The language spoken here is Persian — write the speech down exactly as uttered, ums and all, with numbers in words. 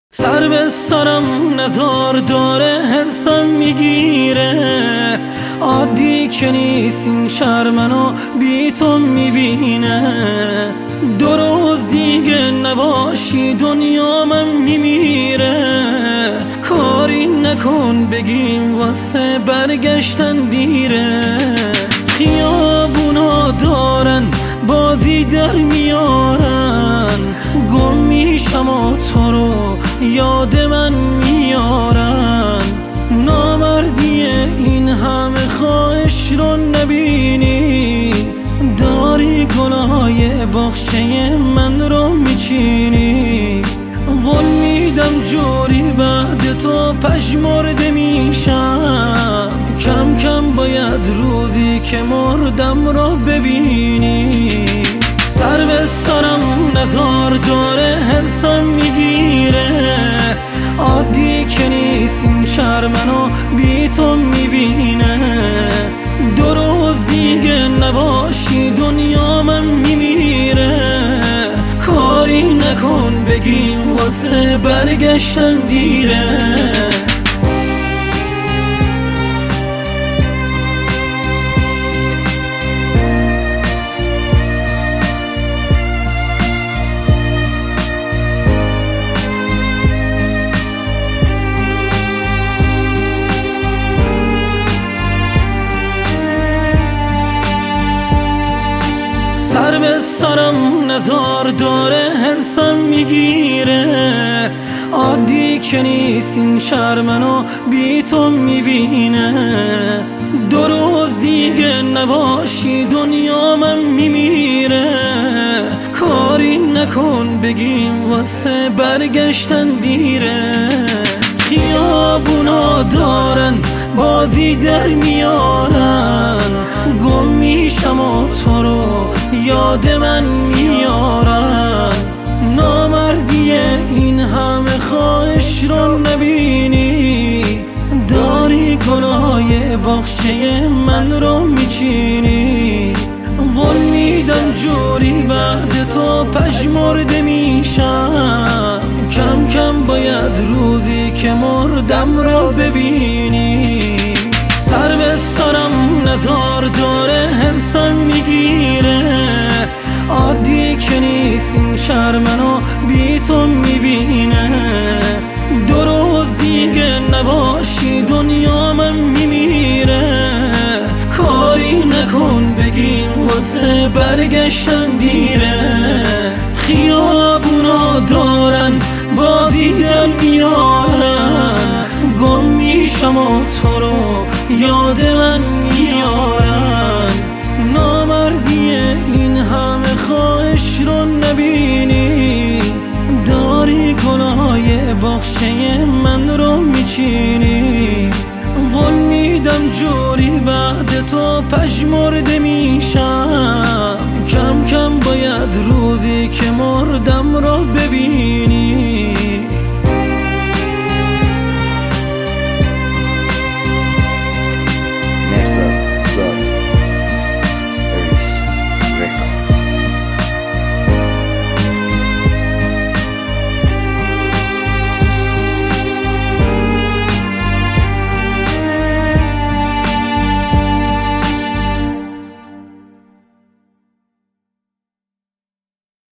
سر به سرم نزار داره حرسم میگیره، عادی که نیست این شهر منو بی تو میبینه. دو روز دیگه نباشی دنیا من میمیره، کاری نکن بگیم واسه برگشتن دیره. خیابونا دارن بازی در میارن، گم میشم و تو رو یاد من میارن. نامردی این همه خواهش رو نبینی، داری گناهای بخشه من رو میچینی. قول میدم جوری بعد تو پژمرده میشم، کم کم باید روزی که مردم رو ببینی. سر به سرم نزار داره حرسم میگیره، عادی که نیست این شهر منو بی تو میبینه. دو روز دیگه نباشی دنیا من میمیره، کاری نکن بگیم واسه برگشتن دیره. سر به سرم نزار داره حرسم میگیره، عادی که نیست این شهر منو بی تو میبینه. دو روز دیگه نباشی دنیا من میمیره، کاری نکن بگیم واسه برگشتن دیره. خیابونا دارن بازی در میارن، گم میشم و تو رو یاد من میارن. نامردی این همه خواهش رو نبینی، داری گناهای بخشه من رو میچینی. قول میدم جوری بعد تو پژمرده میشم، کم کم باید روزی که مردم رو ببینی. سر به سرم نزار داره حرسم میگیره، عادی که نیست این شهر منو بی تو میبینه. دو روز دیگه نباشی دنیا من میمیره، کاری نکن بگیم واسه برگشتن دیره. خیابونا دارن بازی در میارن، گم میشم و تو رو یاد من میارن. نامردی این همه خواهش رو نبینی، داری گناهای بخشه من رو میچینی. قول میدم جوری بعد تو پژمرده میشم، کم کم باید روزی که مردم رو ببینی.